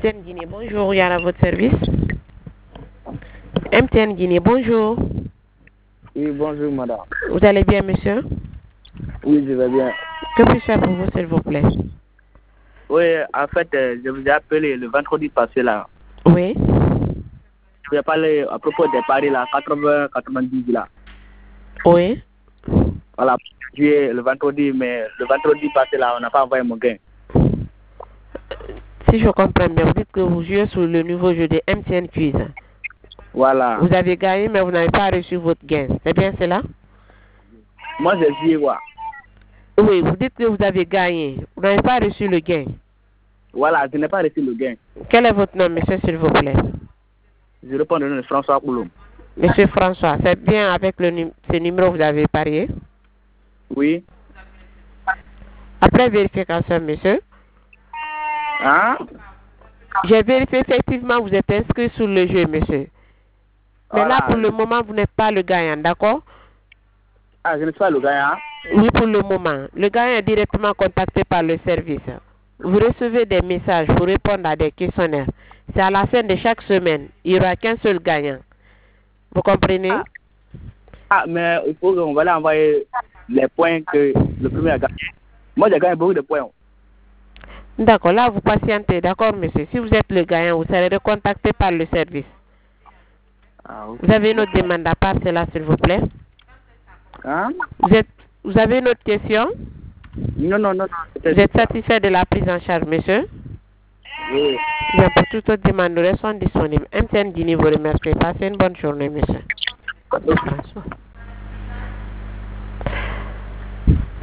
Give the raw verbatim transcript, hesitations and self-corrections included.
T N Guinée, bonjour, il y a à votre service. M T N Guinée, bonjour. Oui, bonjour madame. Vous allez bien, monsieur? Oui, je vais bien. Que puis-je faire pour vous, s'il vous plaît? Oui, en fait, euh, je vous ai appelé le vendredi passé là. Oui. Je voulais parler à propos des paris là, quatre-vingts quatre-vingt-dix là. Oui. Voilà, j'ai le vendredi, mais le vendredi passé là, on n'a pas envoyé mon gain. Si je comprends bien, vous dites que vous jouez sur le nouveau jeu de M T N Quiz. Voilà. Vous avez gagné, mais vous n'avez pas reçu votre gain. C'est bien cela? Moi, j'ai joué quoi? Oui, vous dites que vous avez gagné. Vous n'avez pas reçu le gain. Voilà, je n'ai pas reçu le gain. Quel est votre nom, monsieur, s'il vous plaît? Je réponds au nom de François Coulomb. Monsieur François, c'est bien avec le nu ce numéro que vous avez parié? Oui. Après vérification, monsieur. Hein? J'ai vérifié effectivement vous êtes inscrit sur le jeu, monsieur. Mais Voilà. là, pour le moment, vous n'êtes pas le gagnant, d'accord? Ah, je ne suis pas le gagnant. Oui, pour le moment. Le gagnant est directement contacté par le service. Vous recevez des messages pour répondre à des questionnaires. C'est à la fin de chaque semaine. Il n'y aura qu'un seul gagnant. Vous comprenez? Ah. ah, mais il faut qu'on va aller envoyer les points que le premier a gagné. Moi, j'ai gagné beaucoup de points. D'accord, là, vous patientez, d'accord, monsieur. Si vous êtes le gagnant, vous serez recontacté par le service. Ah, okay. Vous avez une autre demande à part cela, s'il vous plaît? Hein? Vous, êtes, vous avez une autre question? Non, non, non. non. Vous êtes satisfait de la prise en charge, monsieur? Oui. Bien, pour toute autre demande, nous restons disponibles. M T N Guinée vous remercie. Passez une bonne journée, monsieur. François.